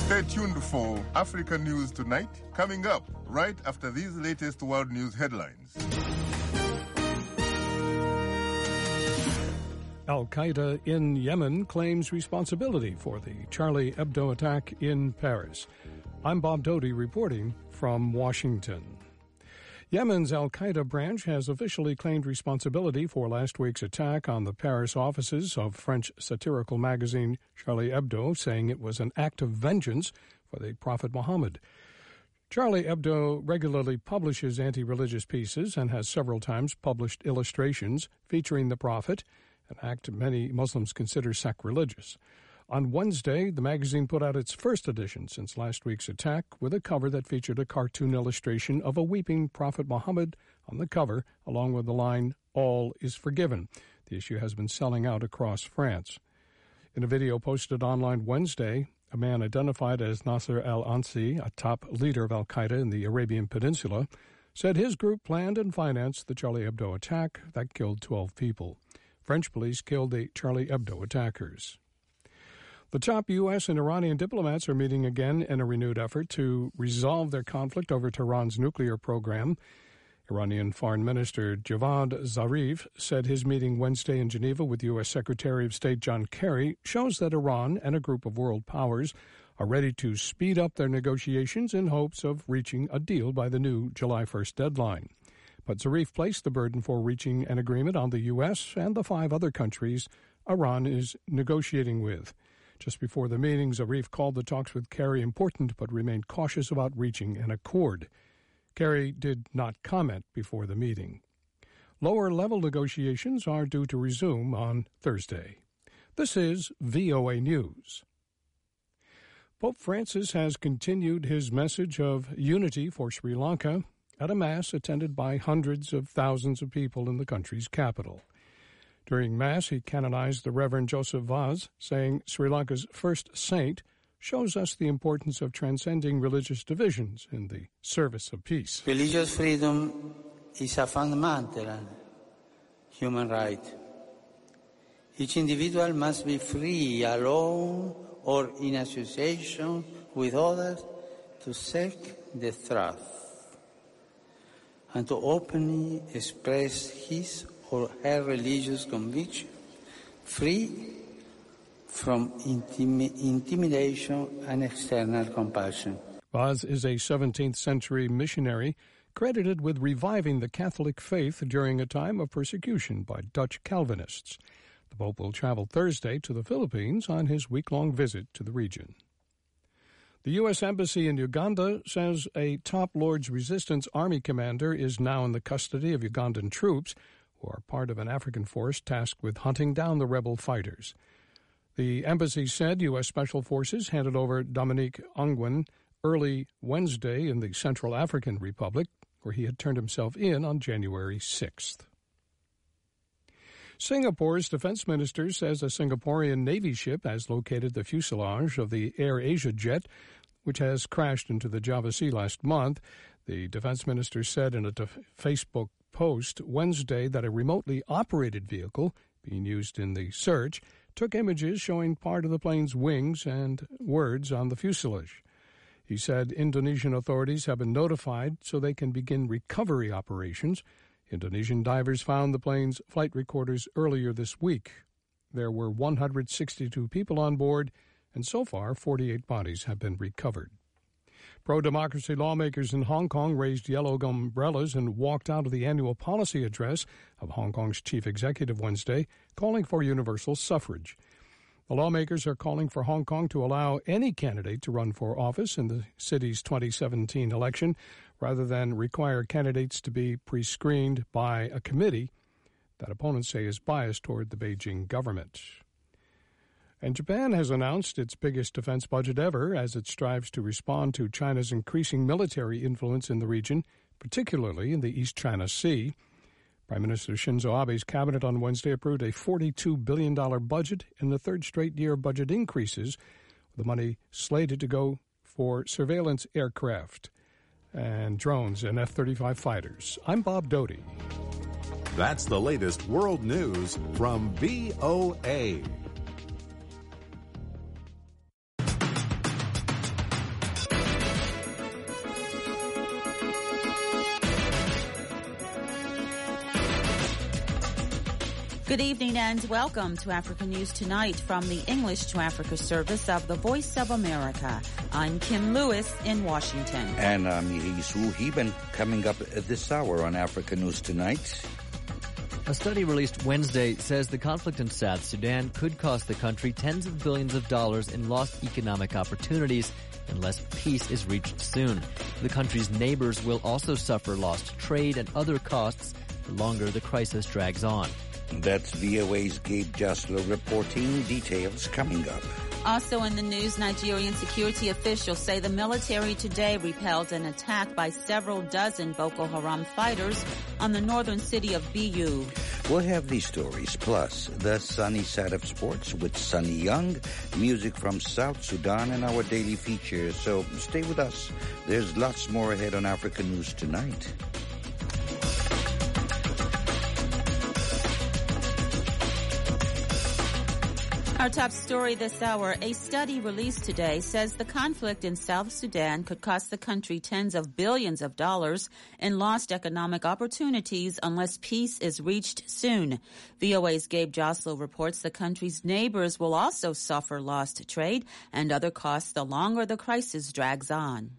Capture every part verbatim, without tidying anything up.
Stay tuned for Africa News Tonight, coming up right after these latest world news headlines. Al-Qaeda in Yemen claims responsibility for the Charlie Hebdo attack in Paris. I'm Bob Doty reporting from Washington. Yemen's Al-Qaeda branch has officially claimed responsibility for last week's attack on the Paris offices of French satirical magazine Charlie Hebdo, saying it was an act of vengeance for the Prophet Muhammad. Charlie Hebdo regularly publishes anti-religious pieces and has several times published illustrations featuring the Prophet, an act many Muslims consider sacrilegious. On Wednesday, the magazine put out its first edition since last week's attack with a cover that featured a cartoon illustration of a weeping Prophet Muhammad on the cover, along with the line, "All is forgiven." The issue has been selling out across France. In a video posted online Wednesday, a man identified as Nasser al-Ansi, a top leader of al-Qaeda in the Arabian Peninsula, said his group planned and financed the Charlie Hebdo attack that killed twelve people. French police killed the Charlie Hebdo attackers. The top U S and Iranian diplomats are meeting again in a renewed effort to resolve their conflict over Tehran's nuclear program. Iranian Foreign Minister Javad Zarif said his meeting Wednesday in Geneva with U S Secretary of State John Kerry shows that Iran and a group of world powers are ready to speed up their negotiations in hopes of reaching a deal by the new July first deadline. But Zarif placed the burden for reaching an agreement on the U S and the five other countries Iran is negotiating with. Just before the meeting, Zarif called the talks with Kerry important but remained cautious about reaching an accord. Kerry did not comment before the meeting. Lower-level negotiations are due to resume on Thursday. This is V O A News. Pope Francis has continued his message of unity for Sri Lanka at a Mass attended by hundreds of thousands of people in the country's capital. During Mass, he canonized the Reverend Joseph Vaz, saying Sri Lanka's first saint shows us the importance of transcending religious divisions in the service of peace. Religious freedom is a fundamental human right. Each individual must be free, alone or in association with others, to seek the truth and to openly express his or her religious conviction, free from intimi- intimidation and external compulsion. Vaz is a seventeenth century missionary credited with reviving the Catholic faith during a time of persecution by Dutch Calvinists. The Pope will travel Thursday to the Philippines on his week-long visit to the region. The U S Embassy in Uganda says a top Lord's Resistance Army commander is now in the custody of Ugandan troops who are part of an African force tasked with hunting down the rebel fighters. The embassy said U S Special Forces handed over Dominique Ongwen early Wednesday in the Central African Republic, where he had turned himself in on January sixth. Singapore's defense minister says a Singaporean Navy ship has located the fuselage of the Air Asia jet, which has crashed into the Java Sea last month. The defense minister said in a def- Facebook post Wednesday that a remotely operated vehicle being used in the search took images showing part of the plane's wings and words on the fuselage. He said Indonesian authorities have been notified so they can begin recovery operations. Indonesian divers found the plane's flight recorders earlier this week. There were one hundred sixty-two people on board, and so far forty-eight bodies have been recovered. Pro-democracy lawmakers in Hong Kong raised yellow umbrellas and walked out of the annual policy address of Hong Kong's chief executive Wednesday, calling for universal suffrage. The lawmakers are calling for Hong Kong to allow any candidate to run for office in the city's twenty seventeen election, rather than require candidates to be pre-screened by a committee that opponents say is biased toward the Beijing government. And Japan has announced its biggest defense budget ever as it strives to respond to China's increasing military influence in the region, particularly in the East China Sea. Prime Minister Shinzo Abe's cabinet on Wednesday approved a forty-two billion dollars budget in the third straight year of budget increases, with the money slated to go for surveillance aircraft and drones and F thirty-five fighters. I'm Bob Doty. That's the latest world news from V O A. Good evening and welcome to Africa News Tonight from the English to Africa service of the Voice of America. I'm Kim Lewis in Washington. And I'm Yisu Heben. Coming up this hour on Africa News Tonight. A study released Wednesday says the conflict in South Sudan could cost the country tens of billions of dollars in lost economic opportunities unless peace is reached soon. The country's neighbors will also suffer lost trade and other costs the longer the crisis drags on. That's V O A's Gabe Jaslow reporting. Details coming up. Also in the news, Nigerian security officials say the military today repelled an attack by several dozen Boko Haram fighters on the northern city of Biu. We'll have these stories, plus the sunny side of sports with Sunny Young, music from South Sudan, and our daily features. So stay with us. There's lots more ahead on Africa News Tonight. Our top story this hour, a study released today says the conflict in South Sudan could cost the country tens of billions of dollars in lost economic opportunities unless peace is reached soon. V O A's Gabe Jaslow reports the country's neighbors will also suffer lost trade and other costs the longer the crisis drags on.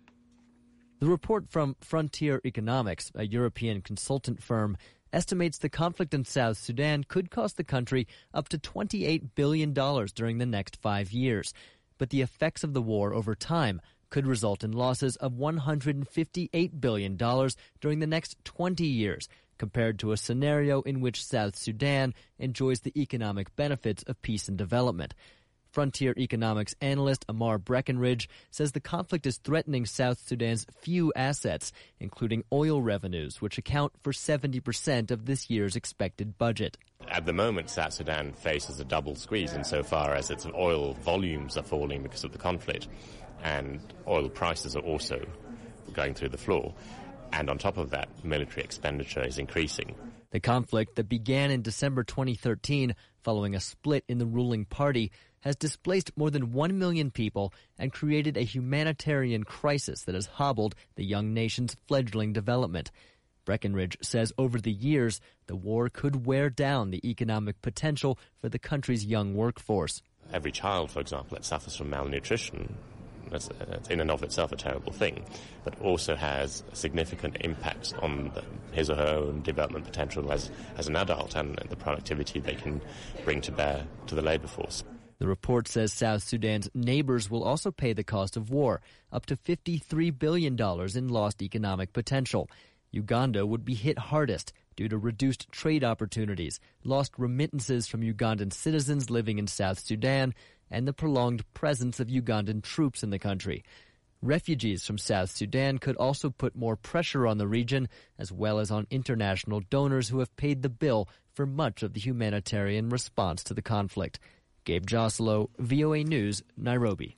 The report from Frontier Economics, a European consultant firm, estimates the conflict in South Sudan could cost the country up to twenty-eight billion dollars during the next five years. But the effects of the war over time could result in losses of one hundred fifty-eight billion dollars during the next twenty years, compared to a scenario in which South Sudan enjoys the economic benefits of peace and development. Frontier Economics analyst Amar Breckenridge says the conflict is threatening South Sudan's few assets, including oil revenues, which account for seventy percent of this year's expected budget. At the moment, South Sudan faces a double squeeze insofar as its oil volumes are falling because of the conflict, and oil prices are also going through the floor. And on top of that, military expenditure is increasing. The conflict that began in December twenty thirteen, following a split in the ruling party, has displaced more than one million people and created a humanitarian crisis that has hobbled the young nation's fledgling development. Breckenridge says over the years, the war could wear down the economic potential for the country's young workforce. Every child, for example, that suffers from malnutrition, that's in and of itself a terrible thing, but also has significant impacts on the, his or her own development potential as, as an adult and the productivity they can bring to bear to the labor force. The report says South Sudan's neighbors will also pay the cost of war, up to fifty-three billion dollars in lost economic potential. Uganda would be hit hardest due to reduced trade opportunities, lost remittances from Ugandan citizens living in South Sudan, and the prolonged presence of Ugandan troops in the country. Refugees from South Sudan could also put more pressure on the region, as well as on international donors who have paid the bill for much of the humanitarian response to the conflict. Gabe Jaslow, V O A News, Nairobi.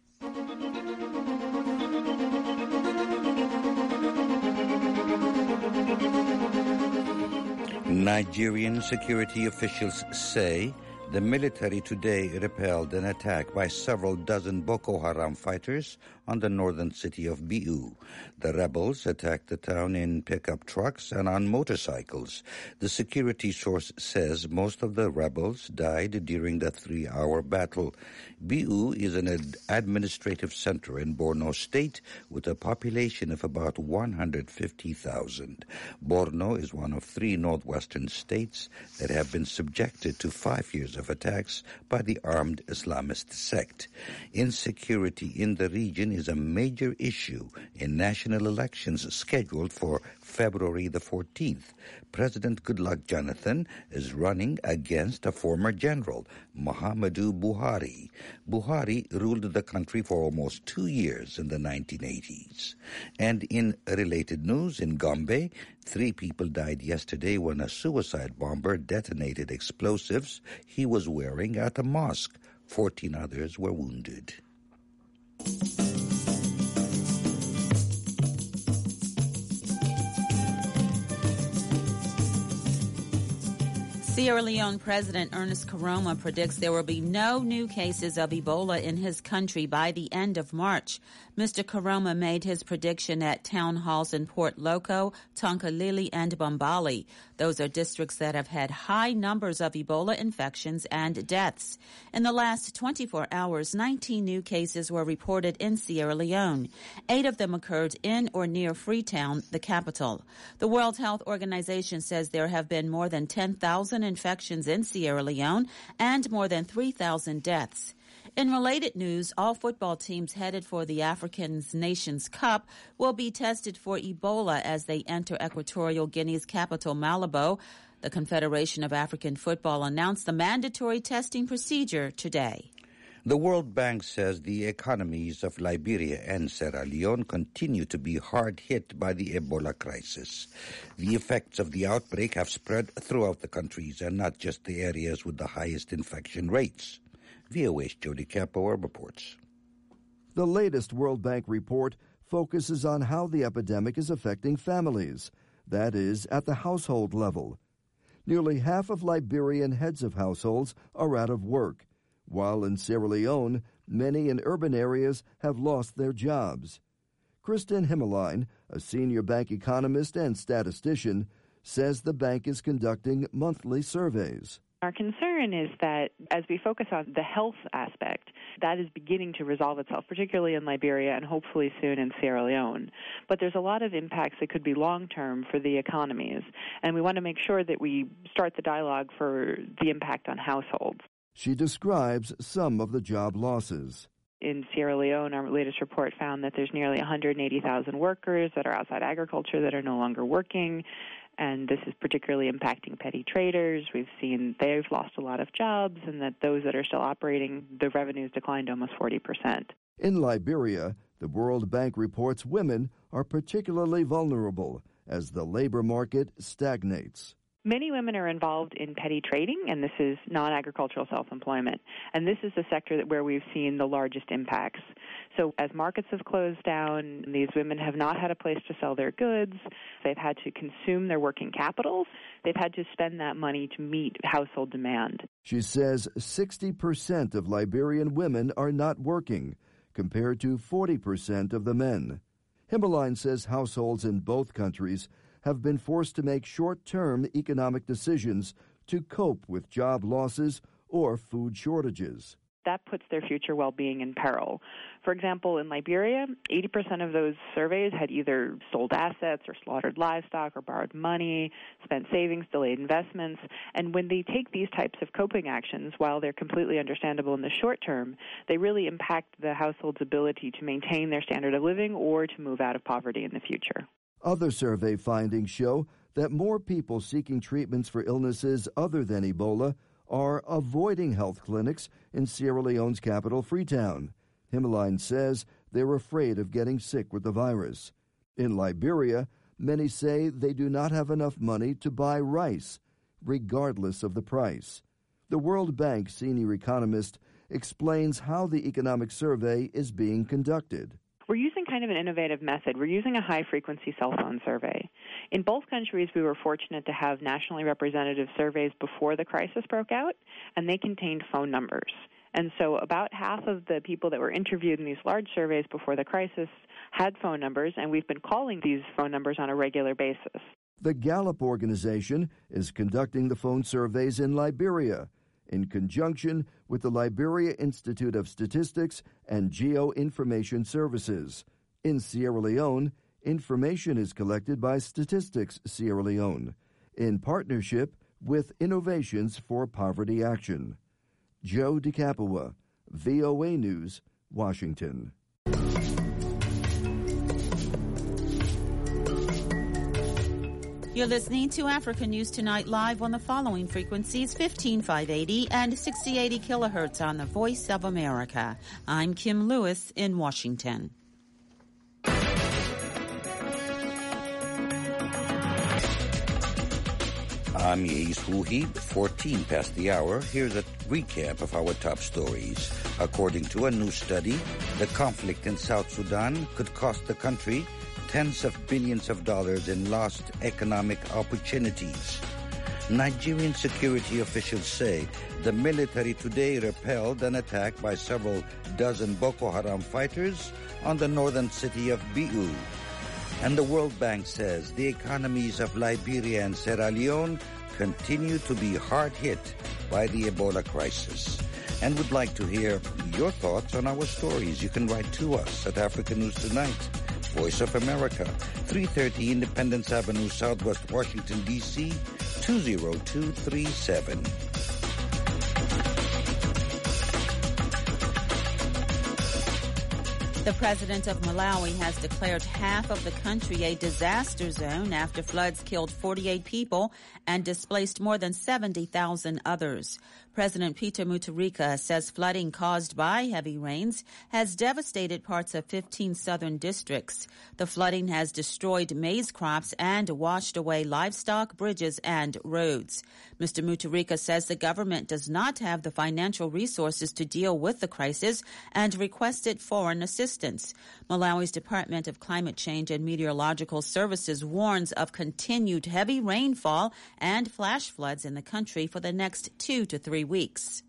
Nigerian security officials say the military today repelled an attack by several dozen Boko Haram fighters on the northern city of Biu. The rebels attacked the town in pickup trucks and on motorcycles. The security source says most of the rebels died during the three-hour battle. Biu is an ad- administrative center in Borno State with a population of about one hundred fifty thousand. Borno is one of three northwestern states that have been subjected to five years of attacks by the armed Islamist sect. Insecurity in the region is a major issue in national elections scheduled for February the fourteenth. President Goodluck Jonathan is running against a former general, Muhammadu Buhari. Buhari ruled the country for almost two years in the nineteen eighties. And in related news, in Gombe, three people died yesterday when a suicide bomber detonated explosives he was wearing at a mosque. Fourteen others were wounded. Sierra Leone President Ernest Koroma predicts there will be no new cases of Ebola in his country by the end of March. Mister Koroma made his prediction at town halls in Port Loko, Tonkalili, and Bambali. Those are districts that have had high numbers of Ebola infections and deaths. In the last twenty-four hours, nineteen new cases were reported in Sierra Leone. Eight of them occurred in or near Freetown, the capital. The World Health Organization says there have been more than ten thousand infections in Sierra Leone and more than three thousand deaths. In related news, all football teams headed for the African Nations Cup will be tested for Ebola as they enter Equatorial Guinea's capital, Malabo. The Confederation of African Football announced the mandatory testing procedure today. The World Bank says the economies of Liberia and Sierra Leone continue to be hard hit by the Ebola crisis. The effects of the outbreak have spread throughout the countries and not just the areas with the highest infection rates. V O A's Jody Capower reports. The latest World Bank report focuses on how the epidemic is affecting families, that is, at the household level. Nearly half of Liberian heads of households are out of work, while in Sierra Leone, many in urban areas have lost their jobs. Kristen Himmeline, a senior bank economist and statistician, says the bank is conducting monthly surveys. Our concern is that as we focus on the health aspect, that is beginning to resolve itself, particularly in Liberia and hopefully soon in Sierra Leone. But there's a lot of impacts that could be long-term for the economies, and we want to make sure that we start the dialogue for the impact on households. She describes some of the job losses. In Sierra Leone, our latest report found that there's nearly one hundred eighty thousand workers that are outside agriculture that are no longer working, and this is particularly impacting petty traders. We've seen they've lost a lot of jobs, and that those that are still operating, the revenues declined almost forty percent. In Liberia, the World Bank reports women are particularly vulnerable as the labor market stagnates. Many women are involved in petty trading, and this is non-agricultural self-employment. And this is the sector that where we've seen the largest impacts. So as markets have closed down, these women have not had a place to sell their goods. They've had to consume their working capitals. They've had to spend that money to meet household demand. She says sixty percent of Liberian women are not working, compared to forty percent of the men. Himmeline says households in both countries have been forced to make short-term economic decisions to cope with job losses or food shortages. That puts their future well-being in peril. For example, in Liberia, eighty percent of those surveys had either sold assets or slaughtered livestock or borrowed money, spent savings, delayed investments. And when they take these types of coping actions, while they're completely understandable in the short term, they really impact the household's ability to maintain their standard of living or to move out of poverty in the future. Other survey findings show that more people seeking treatments for illnesses other than Ebola are avoiding health clinics in Sierra Leone's capital, Freetown. Himmeline says they're afraid of getting sick with the virus. In Liberia, many say they do not have enough money to buy rice, regardless of the price. The World Bank senior economist explains how the economic survey is being conducted. We're using kind of an innovative method. We're using a high-frequency cell phone survey. In both countries, we were fortunate to have nationally representative surveys before the crisis broke out, and they contained phone numbers. And so about half of the people that were interviewed in these large surveys before the crisis had phone numbers, and we've been calling these phone numbers on a regular basis. The Gallup organization is conducting the phone surveys in Liberia, in conjunction with the Liberia Institute of Statistics and Geoinformation Services. In Sierra Leone, information is collected by Statistics Sierra Leone, in partnership with Innovations for Poverty Action. Joe DeCapua, V O A News, Washington. You're listening to Africa News Tonight live on the following frequencies, fifteen five eighty and sixty eighty kilohertz on the Voice of America. I'm Kim Lewis in Washington. I'm Yeis Huhi, fourteen past the hour. Here's a recap of our top stories. According to a new study, the conflict in South Sudan could cost the country tens of billions of dollars in lost economic opportunities. Nigerian security officials say the military today repelled an attack by several dozen Boko Haram fighters on the northern city of Biu. And the World Bank says the economies of Liberia and Sierra Leone continue to be hard hit by the Ebola crisis. And would like to hear your thoughts on our stories. You can write to us at Africa News Tonight, Voice of America, three thirty Independence Avenue, Southwest Washington, D C, two zero two three seven. The president of Malawi has declared half of the country a disaster zone after floods killed forty-eight people and displaced more than seventy thousand others. President Peter Mutharika says flooding caused by heavy rains has devastated parts of fifteen southern districts. The flooding has destroyed maize crops and washed away livestock, bridges, and roads. Mister Mutharika says the government does not have the financial resources to deal with the crisis and requested foreign assistance. Malawi's Department of Climate Change and Meteorological Services warns of continued heavy rainfall and flash floods in the country for the next two to three weeks.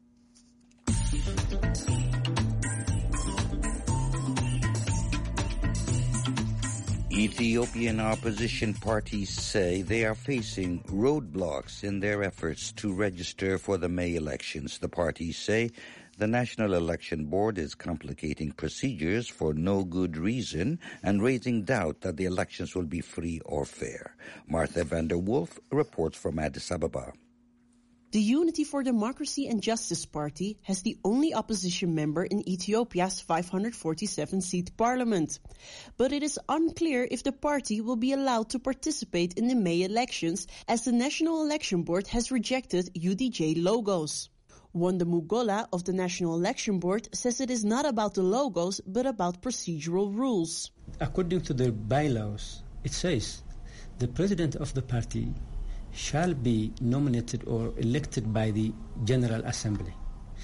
Ethiopian opposition parties say they are facing roadblocks in their efforts to register for the May elections. The parties say the National Election Board is complicating procedures for no good reason and raising doubt that the elections will be free or fair. Martha Vander Wolf reports from Addis Ababa. The Unity for Democracy and Justice Party has the only opposition member in Ethiopia's five hundred forty-seven seat parliament. But it is unclear if the party will be allowed to participate in the May elections, as the National Election Board has rejected U D J logos. Wanda Mugola of the National Election Board says it is not about the logos, but about procedural rules. According to the bylaws, it says the president of the party shall be nominated or elected by the General Assembly.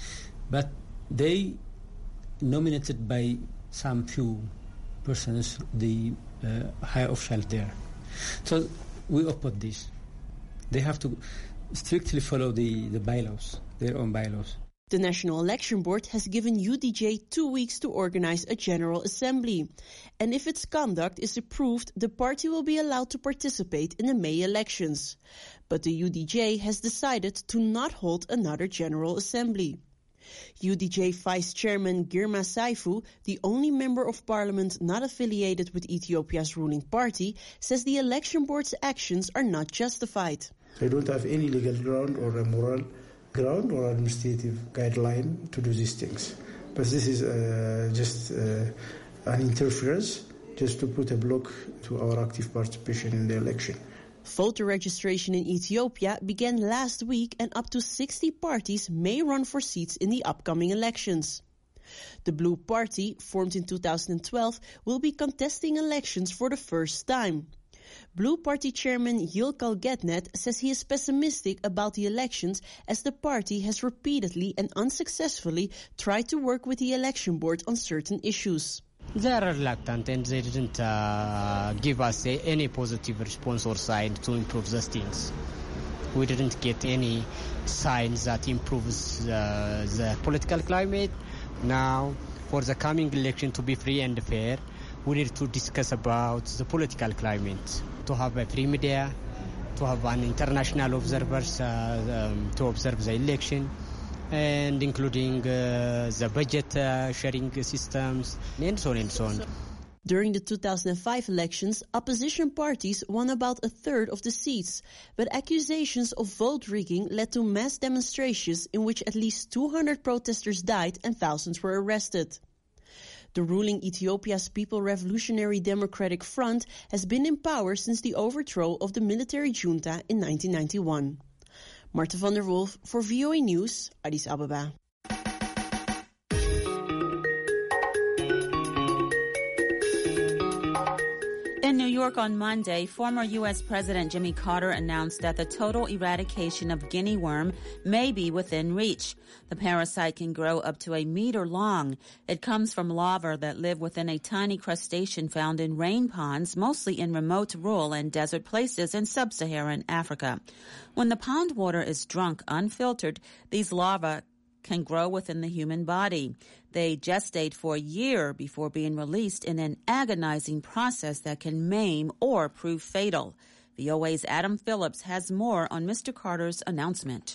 But they nominated by some few persons, the uh, high officials there. So we oppose this. They have to strictly follow the, the bylaws, their own bylaws. The National Election Board has given U D J two weeks to organize a General Assembly. And if its conduct is approved, the party will be allowed to participate in the May elections. But the U D J has decided to not hold another General Assembly. U D J Vice Chairman Girma Saifu, the only member of parliament not affiliated with Ethiopia's ruling party, says the election board's actions are not justified. They don't have any legal ground or a moral ground or administrative guideline to do these things. But this is uh, just uh, an interference just to put a block to our active participation in the election. Voter registration in Ethiopia began last week, and up to sixty parties may run for seats in the upcoming elections. The Blue Party, formed in two thousand twelve, will be contesting elections for the first time. Blue Party Chairman Yilkal Getnet says he is pessimistic about the elections, as the party has repeatedly and unsuccessfully tried to work with the election board on certain issues. They are reluctant and they didn't uh, give us a, any positive response or sign to improve these things. We didn't get any signs that improves uh, the political climate. Now, for the coming election to be free and fair, we need to discuss about the political climate, to have a free media, to have an international observers uh, um, to observe the election, and including uh, the budget uh, sharing systems, and so on and so on. During the two thousand five elections, opposition parties won about a third of the seats, but accusations of vote rigging led to mass demonstrations in which at least two hundred protesters died and thousands were arrested. The ruling Ethiopia's People Revolutionary Democratic Front has been in power since the overthrow of the military junta in nineteen ninety-one. Marta van der Wolf for V O A News, Addis Ababa. In New York on Monday, former U S. President Jimmy Carter announced that the total eradication of guinea worm may be within reach. The parasite can grow up to a meter long. It comes from larvae that live within a tiny crustacean found in rain ponds, mostly in remote rural and desert places in sub-Saharan Africa. When the pond water is drunk unfiltered, these larvae can grow within the human body. They gestate for a year before being released in an agonizing process that can maim or prove fatal. V O A's Adam Phillips has more on Mister Carter's announcement.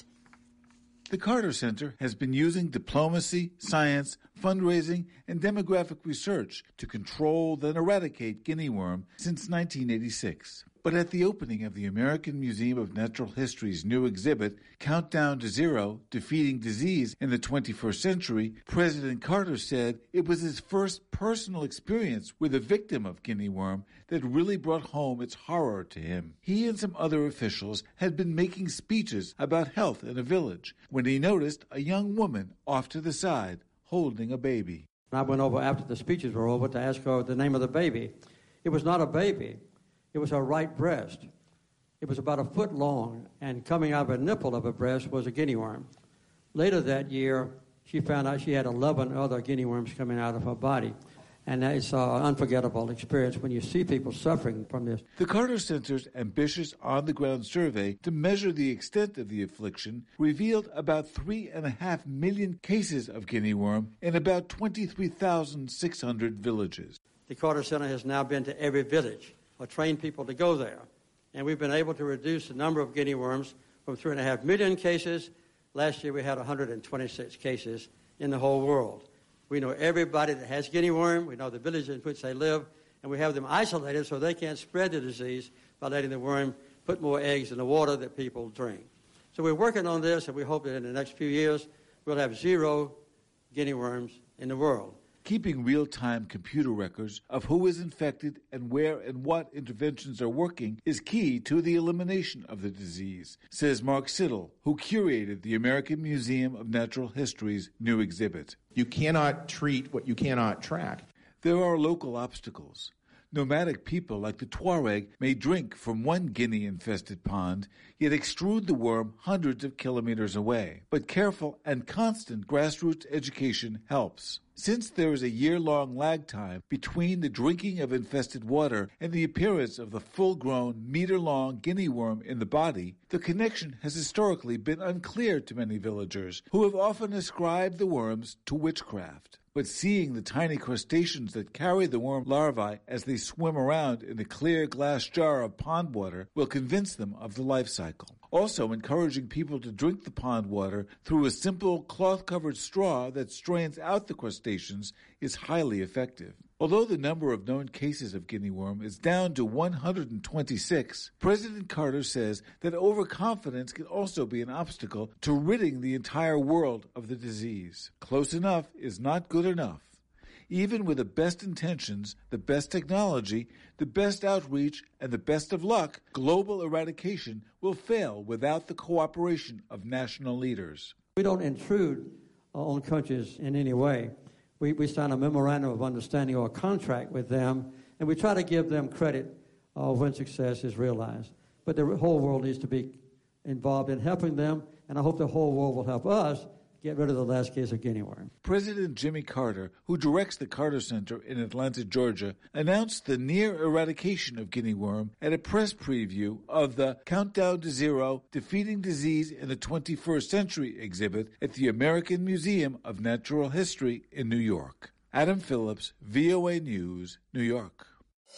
The Carter Center has been using diplomacy, science, fundraising, and demographic research to control then eradicate guinea worm since nineteen eighty-six. But at the opening of the American Museum of Natural History's new exhibit, Countdown to Zero, Defeating Disease in the twenty-first Century, President Carter said it was his first personal experience with a victim of guinea worm that really brought home its horror to him. He and some other officials had been making speeches about health in a village when he noticed a young woman off to the side holding a baby. I went over after the speeches were over to ask her the name of the baby. It was not a baby. It was her right breast. It was about a foot long, and coming out of a nipple of a breast was a guinea worm. Later that year, she found out she had eleven other guinea worms coming out of her body. And it's an unforgettable experience when you see people suffering from this. The Carter Center's ambitious on-the-ground survey to measure the extent of the affliction revealed about three and a half million cases of guinea worm in about twenty-three thousand six hundred villages. The Carter Center has now been to every village or trained people to go there. And we've been able to reduce the number of guinea worms from three and a half million cases. Last year we had one hundred twenty-six cases in the whole world. We know everybody that has guinea worm. We know the village in which they live. And we have them isolated so they can't spread the disease by letting the worm put more eggs in the water that people drink. So we're working on this, and we hope that in the next few years we'll have zero guinea worms in the world. Keeping real-time computer records of who is infected and where and what interventions are working is key to the elimination of the disease, says Mark Siddle, who curated the American Museum of Natural History's new exhibit. You cannot treat what you cannot track. There are local obstacles. Nomadic people like the Tuareg may drink from one guinea-infested pond, yet extrude the worm hundreds of kilometers away. But careful and constant grassroots education helps. Since there is a year-long lag time between the drinking of infested water and the appearance of the full-grown, meter-long guinea worm in the body, the connection has historically been unclear to many villagers, who have often ascribed the worms to witchcraft. But seeing the tiny crustaceans that carry the worm larvae as they swim around in a clear glass jar of pond water will convince them of the life cycle. Also, encouraging people to drink the pond water through a simple cloth-covered straw that strains out the crustaceans is highly effective. Although the number of known cases of guinea worm is down to one hundred twenty-six, President Carter says that overconfidence can also be an obstacle to ridding the entire world of the disease. Close enough is not good enough. Even with the best intentions, the best technology, the best outreach, and the best of luck, global eradication will fail without the cooperation of national leaders. We don't intrude on countries in any way. We, we sign a memorandum of understanding or a contract with them, and we try to give them credit uh, when success is realized. But the whole world needs to be involved in helping them, and I hope the whole world will help us get rid of the last case of guinea worm. President Jimmy Carter, who directs the Carter Center in Atlanta, Georgia, announced the near eradication of guinea worm at a press preview of the Countdown to Zero, Defeating Disease in the twenty-first Century exhibit at the American Museum of Natural History in New York. Adam Phillips, V O A News, New York.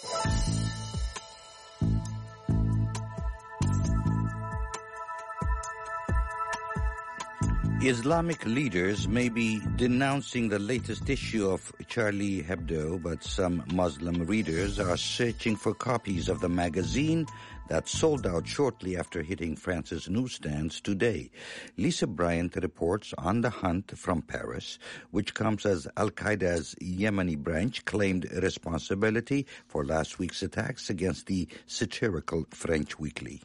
Islamic leaders may be denouncing the latest issue of Charlie Hebdo, but some Muslim readers are searching for copies of the magazine that sold out shortly after hitting France's newsstands today. Lisa Bryant reports on the hunt from Paris, which comes as Al-Qaeda's Yemeni branch claimed responsibility for last week's attacks against the satirical French weekly.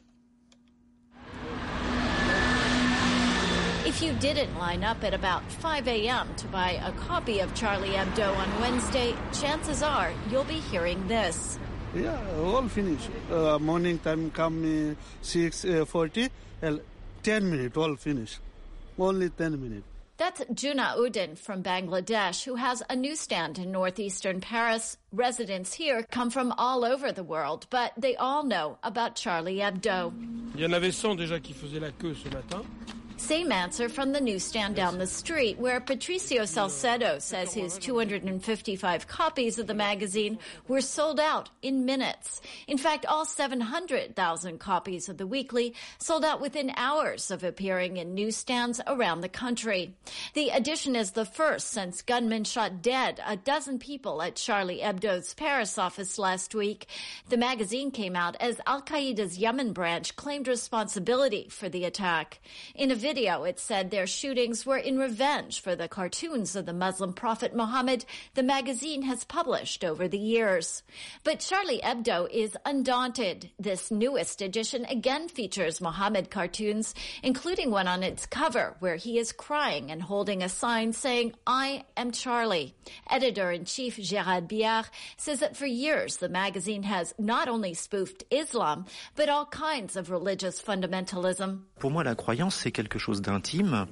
If you didn't line up at about five a.m. to buy a copy of Charlie Hebdo on Wednesday, chances are you'll be hearing this. Yeah, all finished. Uh, morning time come uh, six forty, uh, ten minutes, all finished. Only ten minutes. That's Juna Udin from Bangladesh, who has a newsstand in northeastern Paris. Residents here come from all over the world, but they all know about Charlie Hebdo. Il y en avait cent déjà qui faisaient la queue ce matin. Same answer from the newsstand down the street, where Patricio Salcedo says his two hundred fifty-five copies of the magazine were sold out in minutes. In fact, all seven hundred thousand copies of the weekly sold out within hours of appearing in newsstands around the country. The edition is the first since gunmen shot dead a dozen people at Charlie Hebdo's Paris office last week. The magazine came out as Al-Qaeda's Yemen branch claimed responsibility for the attack. In a video, it said their shootings were in revenge for the cartoons of the Muslim prophet Muhammad the magazine has published over the years. But Charlie Hebdo is undaunted. This newest edition again features Muhammad cartoons, including one on its cover where he is crying and holding a sign saying, "I am Charlie." Editor-in-chief Gérard Biard says that for years the magazine has not only spoofed Islam, but all kinds of religious fundamentalism. Pour moi, la croyance, c'est quelque chose d'intime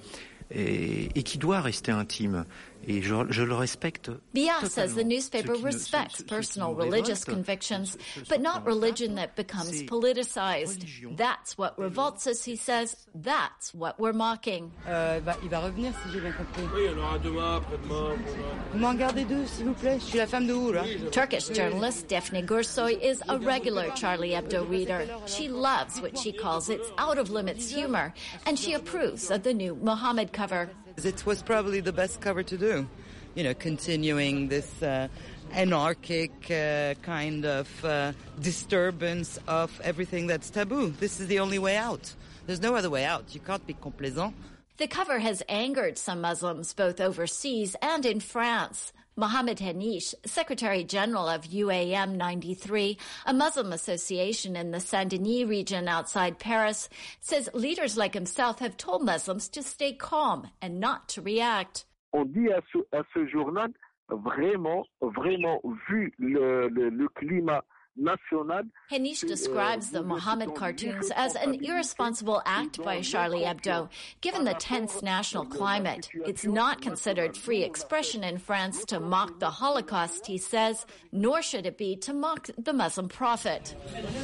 et, et qui doit rester intime. Et je, je le respecte. Biard says the newspaper respects personal religious convictions, but not religion that becomes politicized. That's what revolts us, he says. That's what we're mocking. Euh, bah, il va revenir, si j'ai bien compris. Oui, il y en aura demain, après-demain. Vous m'en gardez deux, s'il vous plaît. Je suis la femme de où, là? Turkish journalist Defne Gursoy is a regular Charlie Hebdo reader. She loves what she calls its out-of-limits humor, and she approves of the new Muhammad cover. It was probably the best cover to do, you know, continuing this uh, anarchic uh, kind of uh, disturbance of everything that's taboo. This is the only way out. There's no other way out. You can't be complaisant. The cover has angered some Muslims both overseas and in France. Mohamed Hanish, Secretary General of U A M ninety-three, a Muslim association in the Saint-Denis region outside Paris, says leaders like himself have told Muslims to stay calm and not to react. On dit à ce, à ce journal, vraiment, vraiment, vu le, le, le climat national. Hanish describes the Muhammad cartoons as an irresponsible act by Charlie Hebdo. Given the tense national climate, it's not considered free expression in France to mock the Holocaust, he says, nor should it be to mock the Muslim prophet.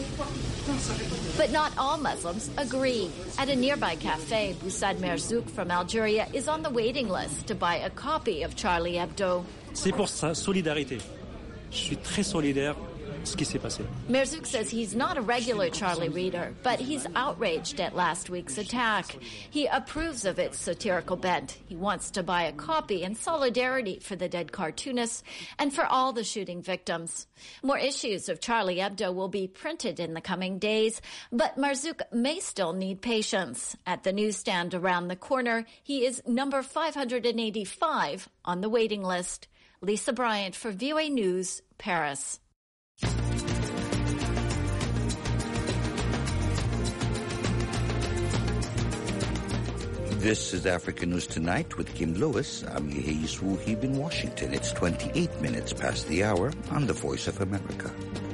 But not all Muslims agree. At a nearby cafe, Boussad Merzouk from Algeria is on the waiting list to buy a copy of Charlie Hebdo. C'est pour sa solidarité. Je suis très solidaire. Merzouk says he's not a regular Charlie reader, but he's outraged at last week's attack. He approves of its satirical bent. He wants to buy a copy in solidarity for the dead cartoonists and for all the shooting victims. More issues of Charlie Hebdo will be printed in the coming days, but Merzouk may still need patience. At the newsstand around the corner, he is number five hundred eighty-five on the waiting list. Lisa Bryant for V O A News, Paris. This is Africa News Tonight with Kim Lewis. I'm Yehei Wuhib in Washington. It's twenty-eight minutes past the hour on the Voice of America.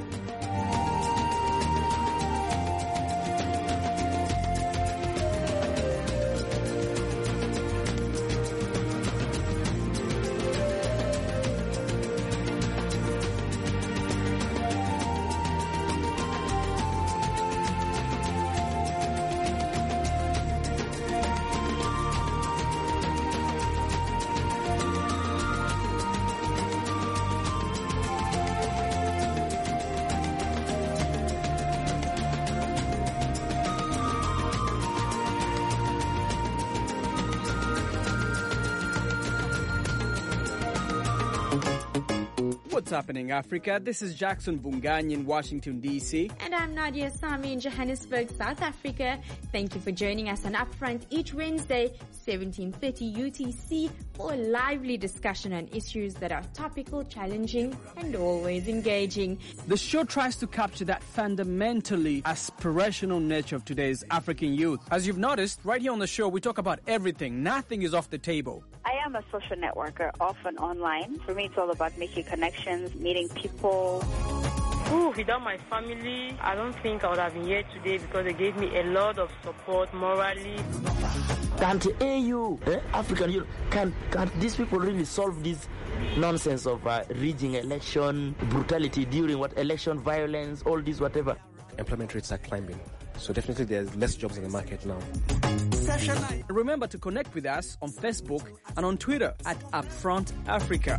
What's happening, Africa? This is Jackson Bungany in Washington, D C And I'm Nadia Sami in Johannesburg, South Africa. Thank you for joining us on Upfront each Wednesday, seventeen thirty U T C, for a lively discussion on issues that are topical, challenging, and always engaging. The show tries to capture that fundamentally aspirational nature of today's African youth. As you've noticed, right here on the show, we talk about everything. Nothing is off the table. I am a social networker, often online. For me, it's all about making connections, meeting people. Ooh, without my family, I don't think I would have been here today because they gave me a lot of support morally. Can't A U, eh, African Union, can can't these people really solve this nonsense of uh, rigging election, brutality during what election, violence, all this whatever? Employment rates are climbing, so definitely there's less jobs in the market now. Remember to connect with us on Facebook and on Twitter at Upfront Africa.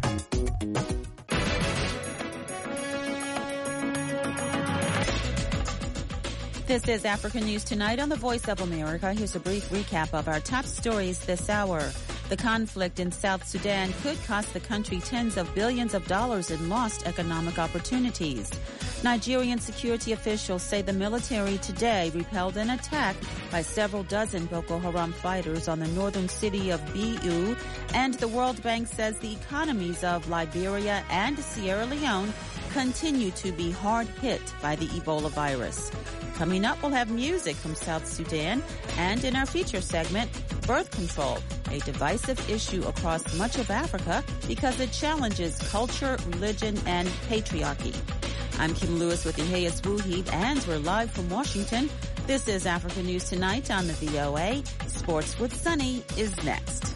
This is Africa News Tonight on the Voice of America. Here's a brief recap of our top stories this hour. The conflict in South Sudan could cost the country tens of billions of dollars in lost economic opportunities. Nigerian security officials say the military today repelled an attack by several dozen Boko Haram fighters on the northern city of Biu, and the World Bank says the economies of Liberia and Sierra Leone continue to be hard hit by the Ebola virus. Coming up, we'll have music from South Sudan, and in our feature segment, birth control, a divisive issue across much of Africa because it challenges culture, religion, and patriarchy. I'm Kim Lewis with Iheyas Wuhib, and we're live from Washington. This is Africa News Tonight on the V O A. Sports with Sunny is next.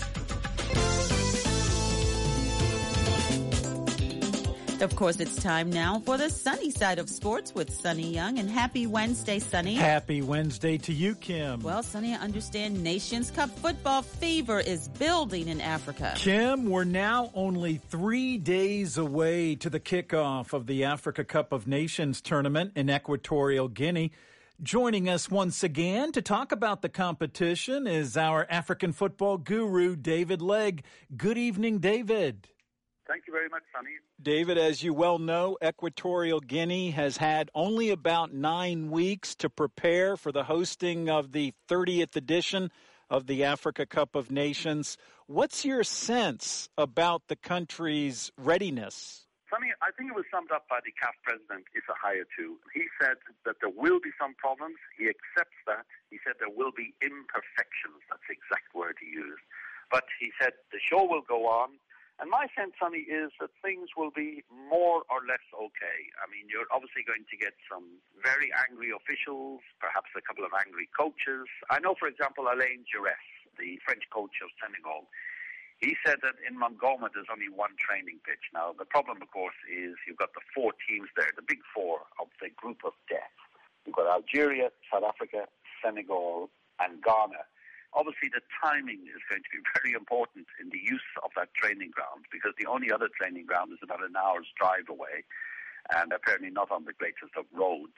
Of course, it's time now for the sunny side of sports with Sunny Young. And happy Wednesday, Sunny. Happy Wednesday to you, Kim. Well, Sunny, I understand Nations Cup football fever is building in Africa. Kim, we're now only three days away to the kickoff of the Africa Cup of Nations tournament in Equatorial Guinea. Joining us once again to talk about the competition is our African football guru, David Legg. Good evening, David. Thank you very much, Sonny. David, as you well know, Equatorial Guinea has had only about nine weeks to prepare for the hosting of the thirtieth edition of the Africa Cup of Nations. What's your sense about the country's readiness? Sonny, I think it was summed up by the C A F president, Issa Hayatou. He said that there will be some problems. He accepts that. He said there will be imperfections. That's the exact word he used. But he said the show will go on. And my sense, Sonny, is that things will be more or less okay. I mean, you're obviously going to get some very angry officials, perhaps a couple of angry coaches. I know, for example, Alain Giresse, the French coach of Senegal, he said that in Mongoma there's only one training pitch. Now, the problem, of course, is you've got the four teams there, the big four of the group of death. You've got Algeria, South Africa, Senegal, and Ghana. Obviously, the timing is going to be very important in the use of that training ground because the only other training ground is about an hour's drive away and apparently not on the greatest of roads.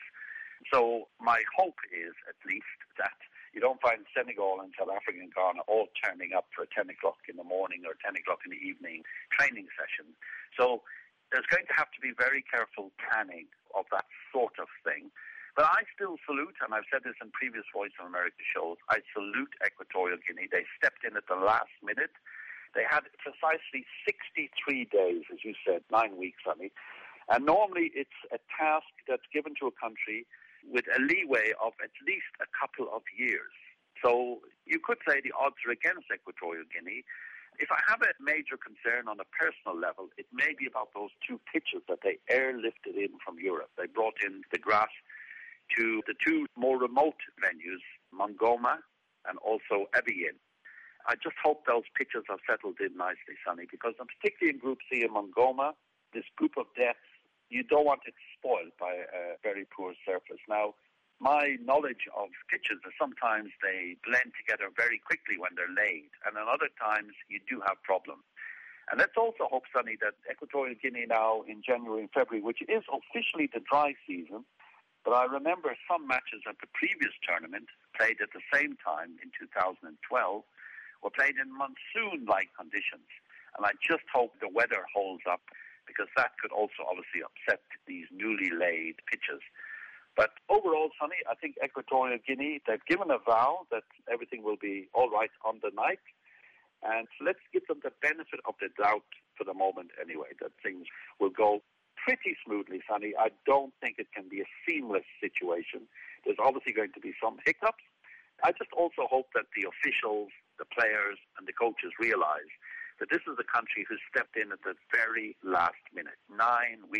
So my hope is, at least, that you don't find Senegal and South Africa and Ghana all turning up for a ten o'clock in the morning or ten o'clock in the evening training session. So there's going to have to be very careful planning of that sort of thing. But I still salute, and I've said this in previous Voice of America shows, I salute Equatorial Guinea. They stepped in at the last minute. They had precisely sixty-three days, as you said, nine weeks, I mean. And normally it's a task that's given to a country with a leeway of at least a couple of years. So you could say the odds are against Equatorial Guinea. If I have a major concern on a personal level, it may be about those two pitches that they airlifted in from Europe. They brought in the grass to the two more remote venues, Mongoma and also Abidjan. I just hope those pitches are settled in nicely, Sonny, because particularly in Group C in Mongoma, this group of deaths, you don't want it spoiled by a very poor surface. Now, my knowledge of pitches is sometimes they blend together very quickly when they're laid, and then other times you do have problems. And let's also hope, Sonny, that Equatorial Guinea now in January and February, which is officially the dry season, but I remember some matches at the previous tournament played at the same time in two thousand twelve were played in monsoon-like conditions. And I just hope the weather holds up because that could also obviously upset these newly laid pitches. But overall, Sonny, I think Equatorial Guinea, they've given a vow that everything will be all right on the night. And let's give them the benefit of the doubt for the moment anyway, that things will go pretty smoothly, Sonny. I don't think it can be a seamless situation. There's obviously going to be some hiccups. I just also hope that the officials, the players, and the coaches realize that this is a country who stepped in at the very last minute, nine weeks.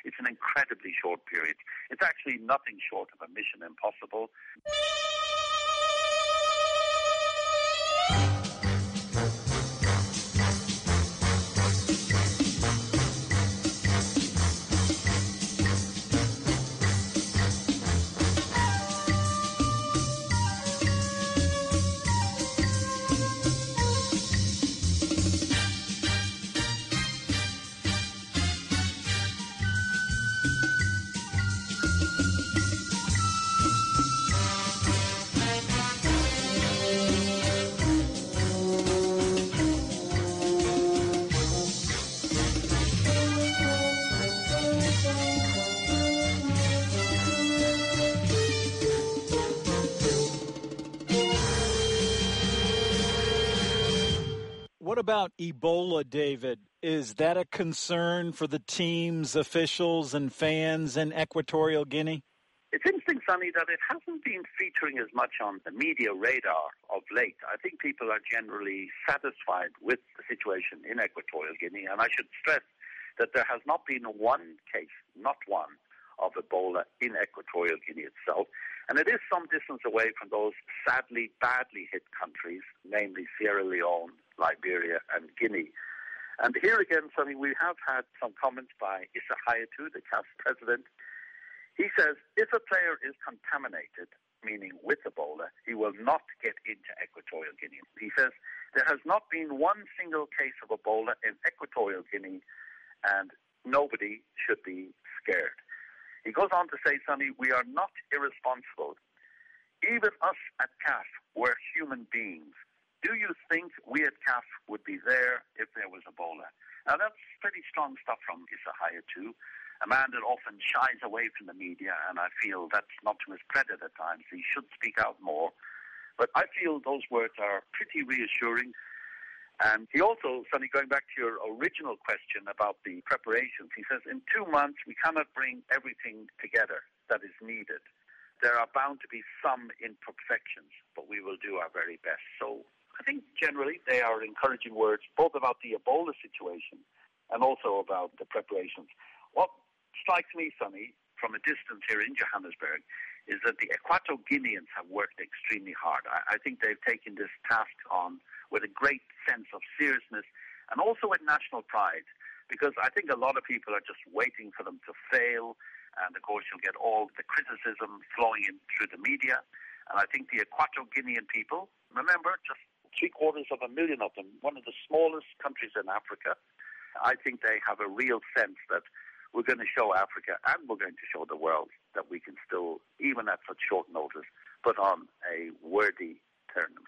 It's an incredibly short period. It's actually nothing short of a mission impossible. What about Ebola, David? Is that a concern for the teams, officials, and fans in Equatorial Guinea? It's interesting, Sonny, that it hasn't been featuring as much on the media radar of late. I think people are generally satisfied with the situation in Equatorial Guinea, and I should stress that there has not been one case, not one, of Ebola in Equatorial Guinea itself. And it is some distance away from those sadly, badly hit countries, namely Sierra Leone, Liberia, and Guinea. And here again, Sonny, we have had some comments by Issa Hayatou, the C A F president. He says, if a player is contaminated, meaning with Ebola, he will not get into Equatorial Guinea. He says, there has not been one single case of Ebola in Equatorial Guinea, and nobody should be scared. He goes on to say, Sonny, we are not irresponsible. Even us at C A F were human beings. Do you think we at C A F would be there if there was Ebola? Now, that's pretty strong stuff from Issa Hayatou, a man that often shies away from the media, and I feel that's not to his credit at times. He should speak out more. But I feel those words are pretty reassuring. And he also, Sonny, going back to your original question about the preparations, he says, in two months, we cannot bring everything together that is needed. There are bound to be some imperfections, but we will do our very best. So I think generally they are encouraging words, both about the Ebola situation and also about the preparations. What strikes me, Sonny, from a distance here in Johannesburg, is that the Equatorial Guineans have worked extremely hard. I, I think they've taken this task on with a great sense of seriousness and also with national pride, because I think a lot of people are just waiting for them to fail, and of course you'll get all the criticism flowing in through the media. And I think the Equatorial Guinean people, remember, just three quarters of a million of them, one of the smallest countries in Africa, I think they have a real sense that we're going to show Africa and we're going to show the world that we can still, even at such short notice, put on a worthy tournament.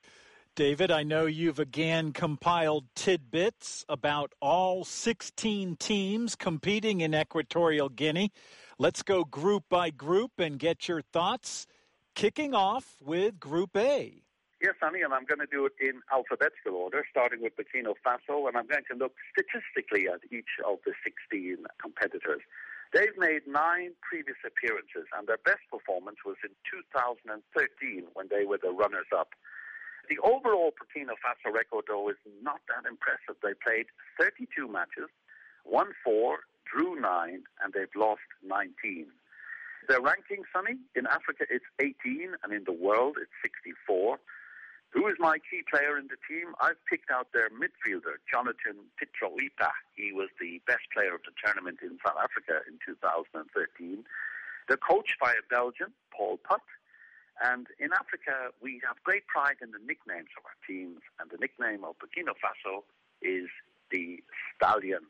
David, I know you've again compiled tidbits about all sixteen teams competing in Equatorial Guinea. Let's go group by group and get your thoughts, kicking off with Group A. Yes, Sonny, and I'm going to do it in alphabetical order, starting with Burkina Faso, and I'm going to look statistically at each of the sixteen competitors. They've made nine previous appearances, and their best performance was in two thousand thirteen when they were the runners-up. The overall Burkina Faso record, though, is not that impressive. They played thirty-two matches, won four, drew nine, and they've lost nineteen. Their ranking, Sonny, in Africa it's eighteen, and in the world it's sixty-four. Who is my key player in the team? I've picked out their midfielder, Jonathan Pitroita. He was the best player of the tournament in South Africa in two thousand thirteen. They're coached by a Belgian, Paul Putt. And in Africa, we have great pride in the nicknames of our teams, and the nickname of Burkina Faso is the Stallions.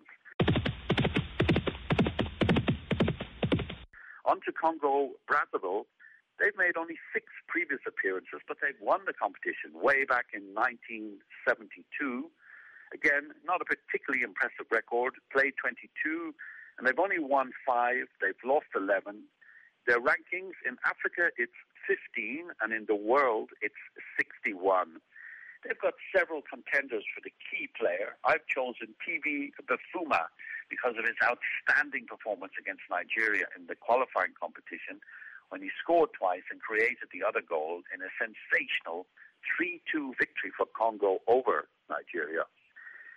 On to Congo, Brazzaville. They've made only six previous appearances, but they've won the competition way back in nineteen seventy-two. Again, not a particularly impressive record. Played twenty-two, and they've only won five. They've lost eleven. Their rankings in Africa, it's fifteen, and in the world, it's sixty-one. They've got several contenders for the key player. I've chosen P V Bafuma because of his outstanding performance against Nigeria in the qualifying competition when he scored twice and created the other goal in a sensational three two victory for Congo over Nigeria.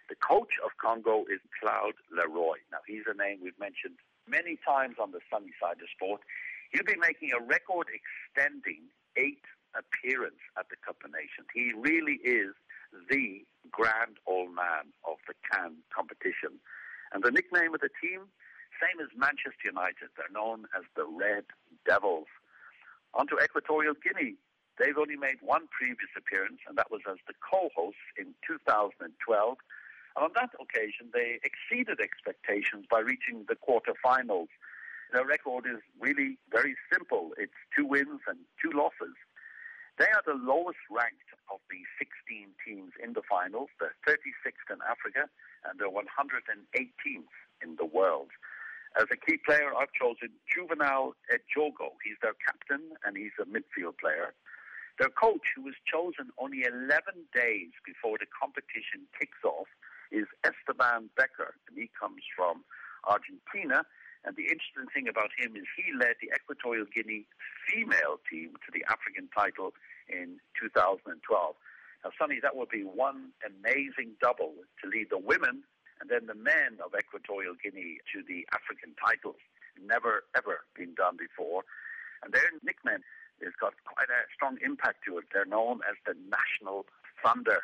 The coach of Congo is Claude Leroy. Now, he's a name we've mentioned many times on the sunny side of sport. He'll be making a record-extending eight appearance at the Cup of Nations. He really is the grand old man of the CAN competition. And the nickname of the team, same as Manchester United. They're known as the Red Devils. On to Equatorial Guinea. They've only made one previous appearance, and that was as the co-hosts in two thousand twelve. And on that occasion, they exceeded expectations by reaching the quarterfinals. Their record is really very simple. It's two wins and two losses. They are the lowest ranked of the sixteen teams in the finals. They're thirty-sixth in Africa, and they're one hundred eighteenth in the world. As a key player, I've chosen Juvenal Ejogo. He's their captain, and he's a midfield player. Their coach, who was chosen only eleven days before the competition kicks off, is Esteban Becker, and he comes from Argentina. And the interesting thing about him is he led the Equatorial Guinea female team to the African title in two thousand twelve. Now, Sonny, that would be one amazing double to lead the women and then the men of Equatorial Guinea to the African titles. Never, ever been done before. And their nickname has got quite a strong impact to it. They're known as the National Thunder.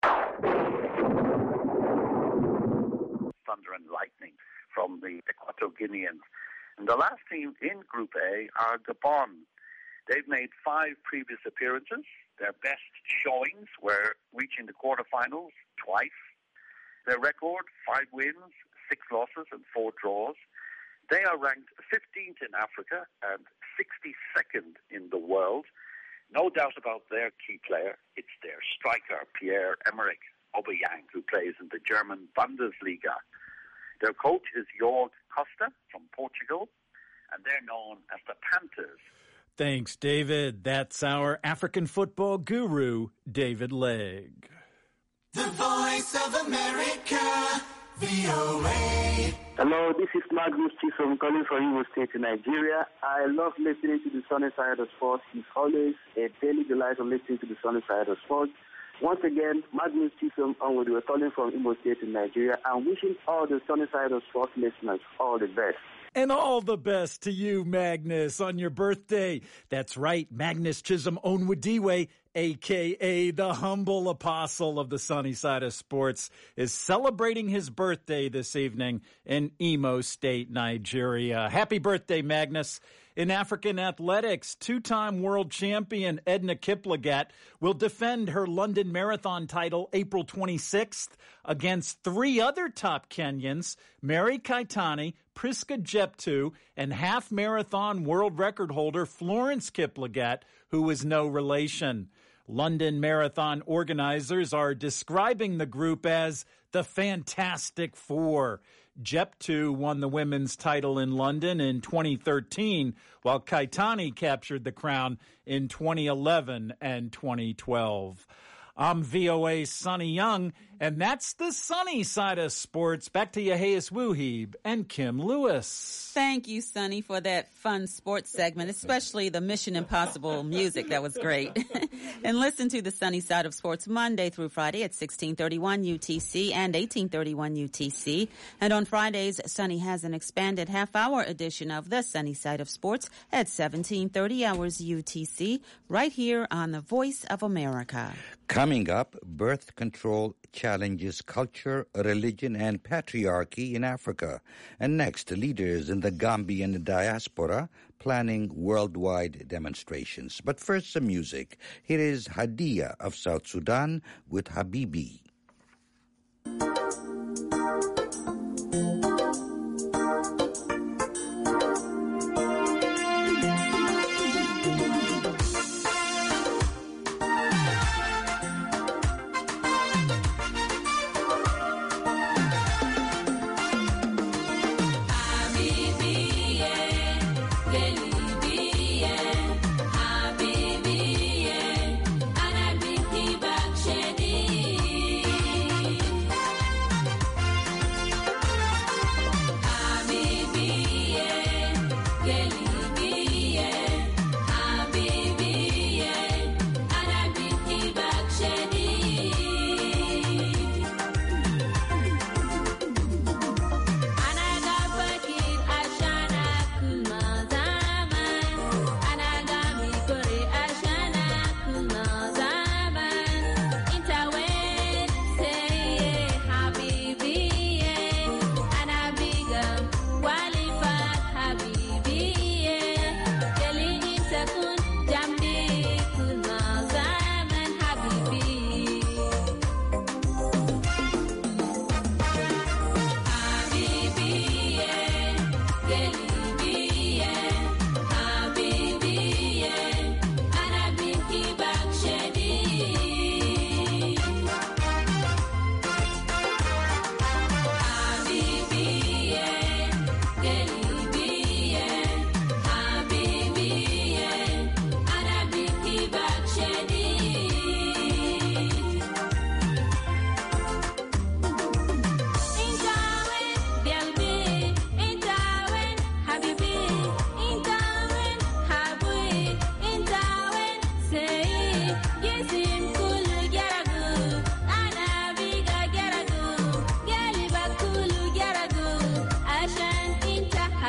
Thunder and lightning from the Equatorial Guineans. And the last team in Group A are Gabon. They've made five previous appearances. Their best showings were reaching the quarterfinals twice. Their record, five wins, six losses, and four draws. They are ranked fifteenth in Africa and sixty-second in the world. No doubt about their key player. It's their striker, Pierre-Emerick Aubameyang, who plays in the German Bundesliga. Their coach is Jorg Costa from Portugal, and they're known as the Panthers. Thanks, David. That's our African football guru, David Legg. The Voice of America, V O A. Hello, this is Magnus Chisom calling from Imo State in Nigeria. I love listening to the Sunny Side of Sports. It's always a daily delight of listening to the Sunny Side of Sports. Once again, Magnus Chisom onward. We're calling from Imo State in Nigeria. I'm wishing all the Sunny Side of Sports listeners all the best. And all the best to you, Magnus, on your birthday. That's right, Magnus Chisom Onwudiwe, a k a the humble apostle of the sunny side of sports, is celebrating his birthday this evening in Imo State, Nigeria. Happy birthday, Magnus. In African athletics, two-time world champion Edna Kiplagat will defend her London Marathon title April twenty-sixth against three other top Kenyans, Mary Kaitani, Priska Jeptu, and half-marathon world record holder Florence Kiplagat, who is no relation. London Marathon organizers are describing the group as the Fantastic Four. Jeptu won the women's title in London in twenty thirteen, while Kaitani captured the crown in twenty eleven and twenty twelve. I'm V O A's Sonny Young, and that's the sunny side of sports. Back to Yehias Wuhib and Kim Lewis. Thank you, Sonny, for that fun sports segment, especially the Mission Impossible music. That was great. And listen to the sunny side of sports Monday through Friday at sixteen thirty-one U T C and eighteen thirty-one U T C. And on Fridays, Sonny has an expanded half-hour edition of the sunny side of sports at seventeen thirty hours U T C, right here on the Voice of America. Coming up, birth control challenges culture, religion, and patriarchy in Africa. And next, leaders in the Gambian diaspora planning worldwide demonstrations. But first, some music. Here is Hadia of South Sudan with Habibi. Habibi,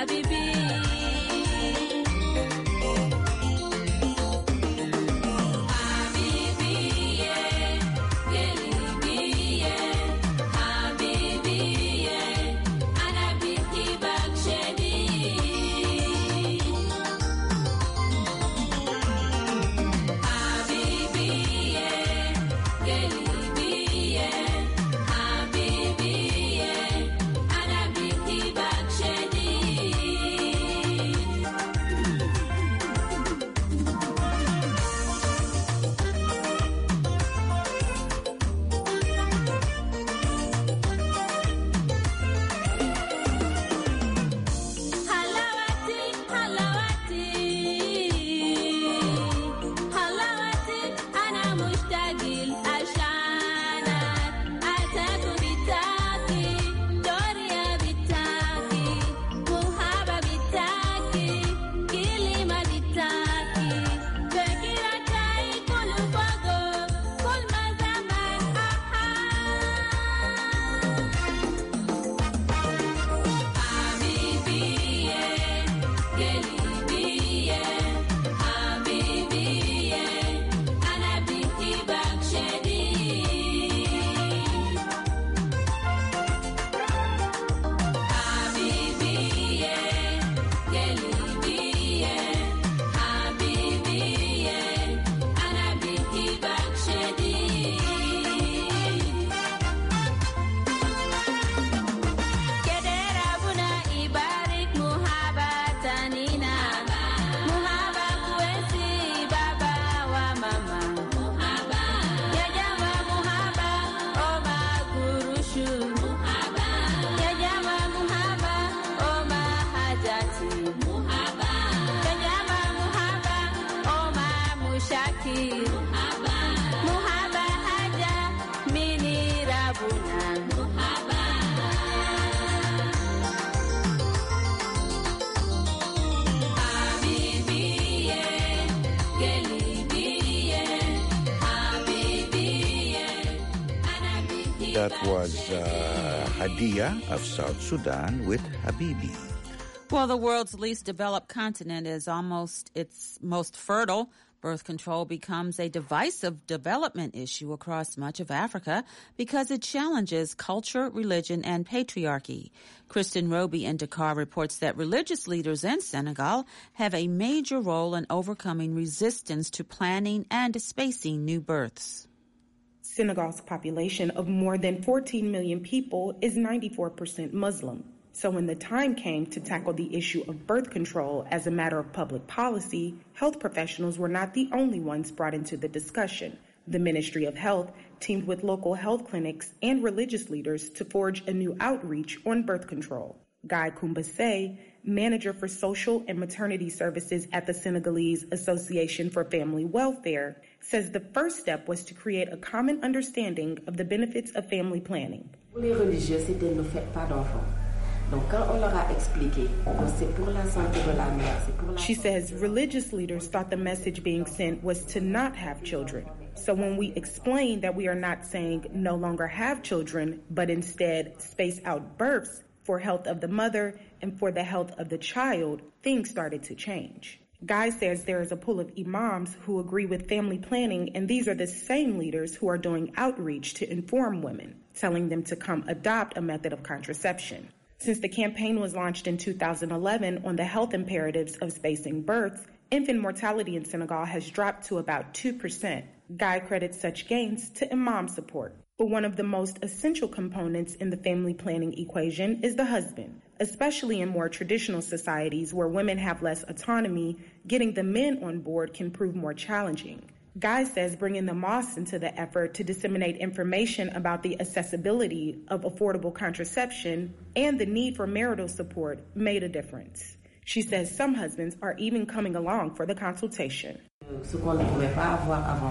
That was uh, Hadia of South Sudan with Habibi. Well, the world's least developed continent is almost its most fertile. Birth control becomes a divisive development issue across much of Africa because it challenges culture, religion, and patriarchy. Kristen Roby in Dakar reports that religious leaders in Senegal have a major role in overcoming resistance to planning and spacing new births. Senegal's population of more than fourteen million people is ninety-four percent Muslim. So when the time came to tackle the issue of birth control as a matter of public policy, health professionals were not the only ones brought into the discussion. The Ministry of Health teamed with local health clinics and religious leaders to forge a new outreach on birth control. Guy Kumbase, manager for social and maternity services at the Senegalese Association for Family Welfare, says the first step was to create a common understanding of the benefits of family planning. Les religieux, c'était ne faites pas d'enfants. Donc quand on leur a expliqué, c'est pour la santé de la mère, c'est pour la. She says religious leaders thought the message being sent was to not have children. So when we explained that we are not saying no longer have children, but instead space out births for health of the mother and for the health of the child, things started to change. Guy says there is a pool of imams who agree with family planning, and these are the same leaders who are doing outreach to inform women, telling them to come adopt a method of contraception. Since the campaign was launched in two thousand eleven on the health imperatives of spacing births, infant mortality in Senegal has dropped to about two percent. Guy credits such gains to imam support. But one of the most essential components in the family planning equation is the husband. Especially in more traditional societies where women have less autonomy, getting the men on board can prove more challenging. Guy says bringing the mosques into the effort to disseminate information about the accessibility of affordable contraception and the need for marital support made a difference. She says some husbands are even coming along for the consultation. Ce qu'on ne pouvait pas avoir avant.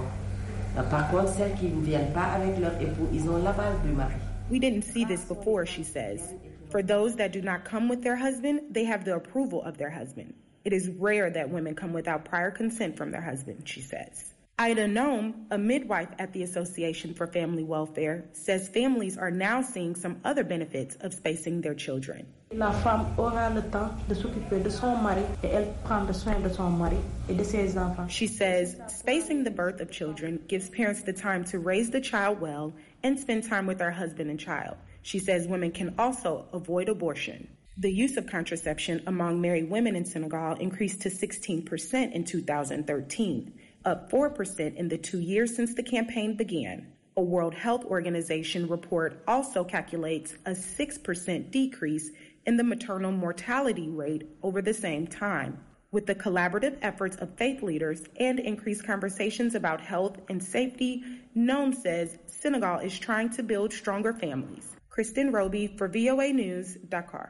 Par contre, celles qui ne viennent pas avec leur époux, ils ont l'aval du mari. We didn't see this before, she says. For those that do not come with their husband, they have the approval of their husband. It is rare that women come without prior consent from their husband, she says. Ida Noem, a midwife at the Association for Family Welfare, says families are now seeing some other benefits of spacing their children. La femme aura le temps de s'occuper de son mari et elle prend soin de son mari et de ses enfants. She says spacing the birth of children gives parents the time to raise the child well and spend time with their husband and child. She says women can also avoid abortion. The use of contraception among married women in Senegal increased to sixteen percent in two thousand thirteen, up four percent in the two years since the campaign began. A World Health Organization report also calculates a six percent decrease in the maternal mortality rate over the same time. With the collaborative efforts of faith leaders and increased conversations about health and safety, Noam says Senegal is trying to build stronger families. Kristen Roby for V O A News, Dakar.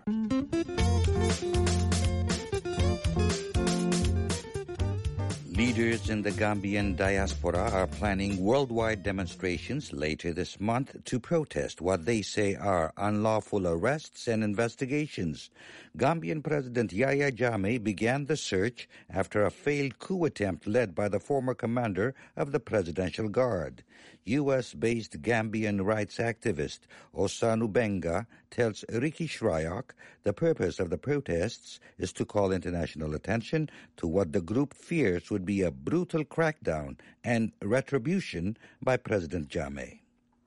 Leaders in the Gambian diaspora are planning worldwide demonstrations later this month to protest what they say are unlawful arrests and investigations. Gambian President Yahya Jammeh began the search after a failed coup attempt led by the former commander of the Presidential Guard. U S-based Gambian rights activist Osanu Benga tells Ricky Shryock the purpose of the protests is to call international attention to what the group fears would be a brutal crackdown and retribution by President Jammeh.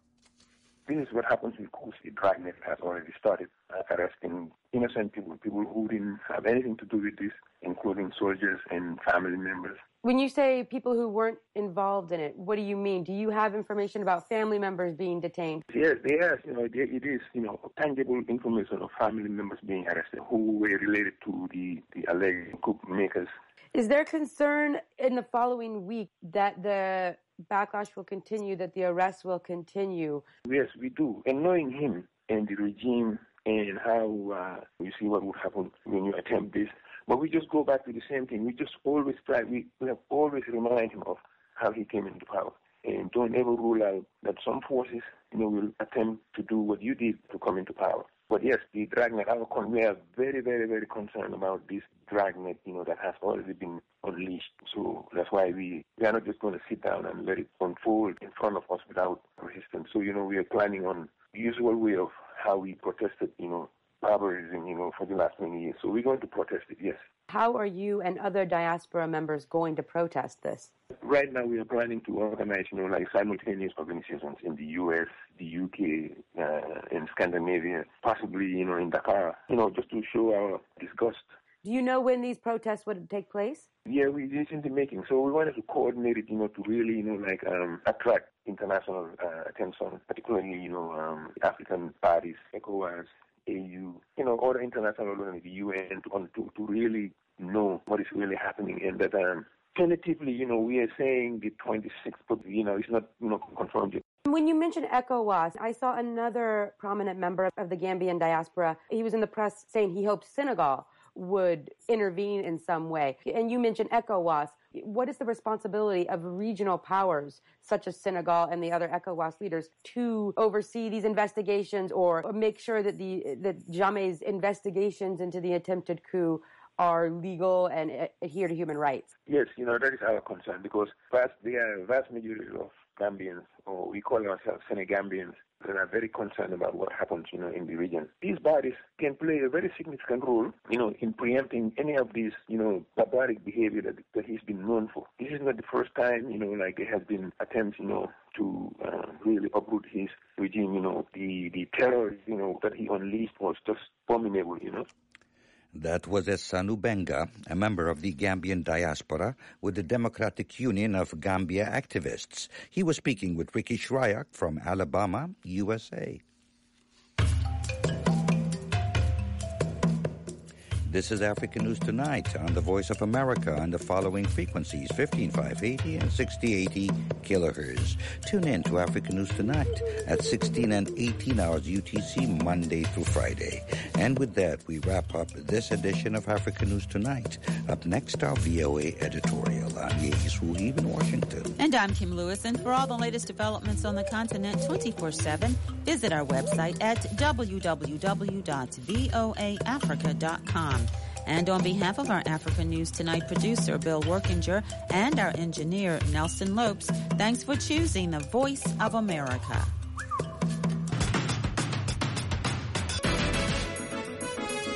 This is what happens with coups. The dragnet has already started uh, arresting innocent people, people who didn't have anything to do with this, including soldiers and family members. When you say people who weren't involved in it, what do you mean? Do you have information about family members being detained? Yes, yes, you know, it is, you know, tangible information of family members being arrested who were related to the, the alleged coup makers. Is there concern in the following week that the backlash will continue, that the arrests will continue? Yes, we do. And knowing him and the regime and how uh, you see what would happen when you attempt this, but we just go back to the same thing. We just always try, we, we have always remind him of how he came into power. And don't ever rule out that some forces, you know, will attempt to do what you did to come into power. But yes, the dragnet, our con- we are very, very, very concerned about this dragnet, you know, that has already been unleashed. So that's why we, we are not just going to sit down and let it unfold in front of us without resistance. So, you know, we are planning on the usual way of how we protested, you know, barbarism, you know, for the last many years. So we're going to protest it, yes. How are you and other diaspora members going to protest this? Right now we are planning to organize, you know, like simultaneous organizations in the U S, the U K, uh, in Scandinavia, possibly, you know, in Dakar, you know, just to show our disgust. Do you know when these protests would take place? Yeah, we it's in the making. So we wanted to coordinate it, you know, to really, you know, like um, attract international uh, attention, particularly, you know, um, African parties, ECOWAS, A U, you know, other international organizations, the U N, to, to to really know what is really happening, and that um, tentatively, you know, we are saying the twenty-sixth, but you know, it's not, you know, confirmed yet. When you mentioned ECOWAS, I saw another prominent member of the Gambian diaspora. He was in the press saying he hoped Senegal would intervene in some way. And you mentioned ECOWAS. What is the responsibility of regional powers, such as Senegal and the other ECOWAS leaders, to oversee these investigations or make sure that the that Jammeh's investigations into the attempted coup are legal and adhere to human rights? Yes, you know, that is our concern, because vast, the uh, vast majority of Gambians, or we call ourselves Senegambians, that are very concerned about what happens, you know, in the region. These bodies can play a very significant role, you know, in preempting any of these, you know, barbaric behavior that, that he's been known for. This is not the first time, you know, like there has been attempts, you know, to uh, really uproot his regime. You know, the, the terror, you know, that he unleashed was just abominable, you know. That was Osanu Benga, a member of the Gambian diaspora with the Democratic Union of Gambia activists. He was speaking with Ricky Shryock from Alabama, U S A. This is African News Tonight on the Voice of America on the following frequencies, fifteen five eighty and sixty eighty kilohertz. Tune in to African News Tonight at sixteen and eighteen hours U T C, Monday through Friday. And with that, we wrap up this edition of African News Tonight. Up next, our V O A editorial. I'm Yeis Ruhib in Washington. And I'm Kim Lewis. And for all the latest developments on the continent twenty-four seven, visit our website at w w w dot voa africa dot com. And on behalf of our African News Tonight producer, Bill Workinger, and our engineer, Nelson Lopes, thanks for choosing the Voice of America.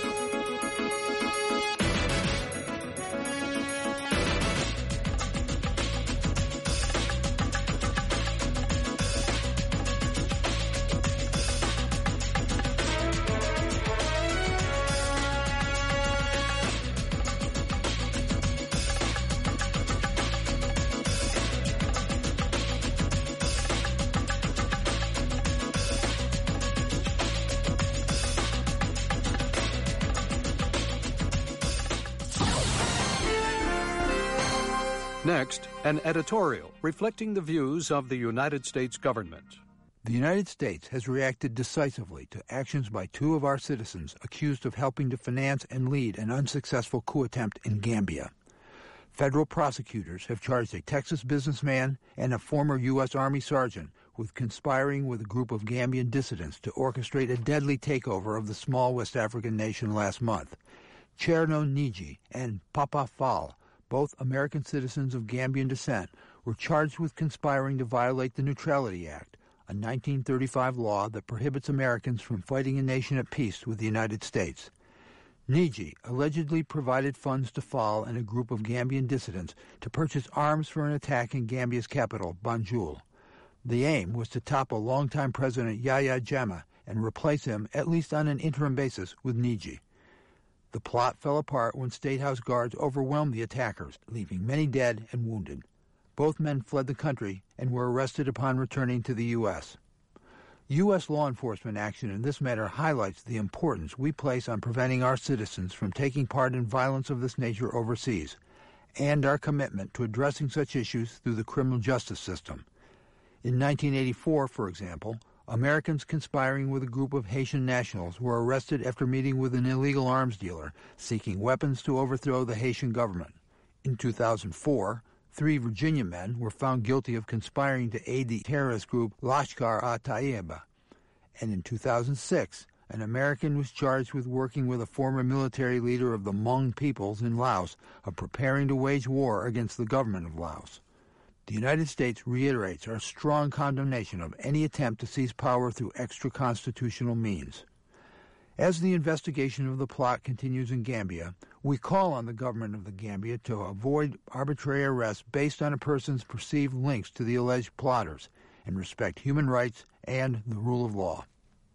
Next, an editorial reflecting the views of the United States government. The United States has reacted decisively to actions by two of our citizens accused of helping to finance and lead an unsuccessful coup attempt in Gambia. Federal prosecutors have charged a Texas businessman and a former U S Army sergeant with conspiring with a group of Gambian dissidents to orchestrate a deadly takeover of the small West African nation last month. Cherno Niji and Papa Fall, both American citizens of Gambian descent, were charged with conspiring to violate the Neutrality Act, a nineteen thirty-five law that prohibits Americans from fighting a nation at peace with the United States. Niji allegedly provided funds to Fall and a group of Gambian dissidents to purchase arms for an attack in Gambia's capital, Banjul. The aim was to topple longtime President Yahya Jammeh and replace him, at least on an interim basis, with Niji. The plot fell apart when State House guards overwhelmed the attackers, leaving many dead and wounded. Both men fled the country and were arrested upon returning to the U S U S law enforcement action in this matter highlights the importance we place on preventing our citizens from taking part in violence of this nature overseas, and our commitment to addressing such issues through the criminal justice system. In nineteen eighty-four, for example, Americans conspiring with a group of Haitian nationals were arrested after meeting with an illegal arms dealer seeking weapons to overthrow the Haitian government. In two thousand four, three Virginia men were found guilty of conspiring to aid the terrorist group Lashkar-e-Taiba. And in two thousand six, an American was charged with working with a former military leader of the Hmong peoples in Laos of preparing to wage war against the government of Laos. The United States reiterates our strong condemnation of any attempt to seize power through extra-constitutional means. As the investigation of the plot continues in Gambia, we call on the government of the Gambia to avoid arbitrary arrests based on a person's perceived links to the alleged plotters and respect human rights and the rule of law.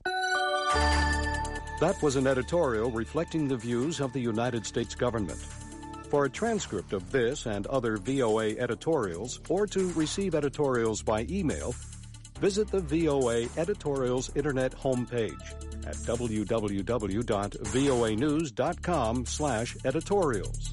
That was an editorial reflecting the views of the United States government. For a transcript of this and other V O A editorials, or to receive editorials by email, visit the V O A Editorials Internet homepage at w w w dot voa news dot com slash editorials.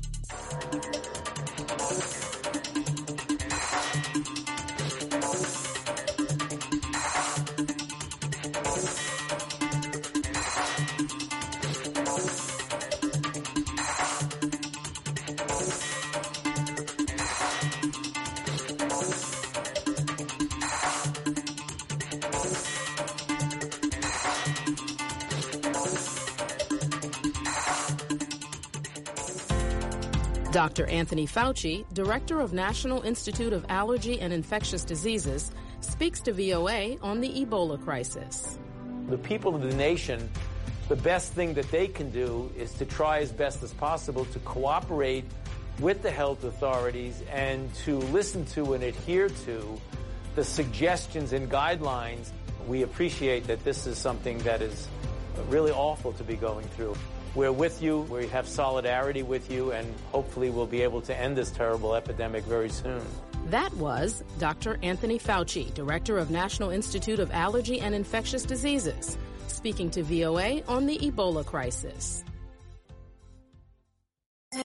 Doctor Anthony Fauci, Director of National Institute of Allergy and Infectious Diseases, speaks to V O A on the Ebola crisis. The people of the nation, the best thing that they can do is to try as best as possible to cooperate with the health authorities and to listen to and adhere to the suggestions and guidelines. We appreciate that this is something that is really awful to be going through. We're with you, we have solidarity with you, and hopefully we'll be able to end this terrible epidemic very soon. That was Doctor Anthony Fauci, Director of National Institute of Allergy and Infectious Diseases, speaking to V O A on the Ebola crisis.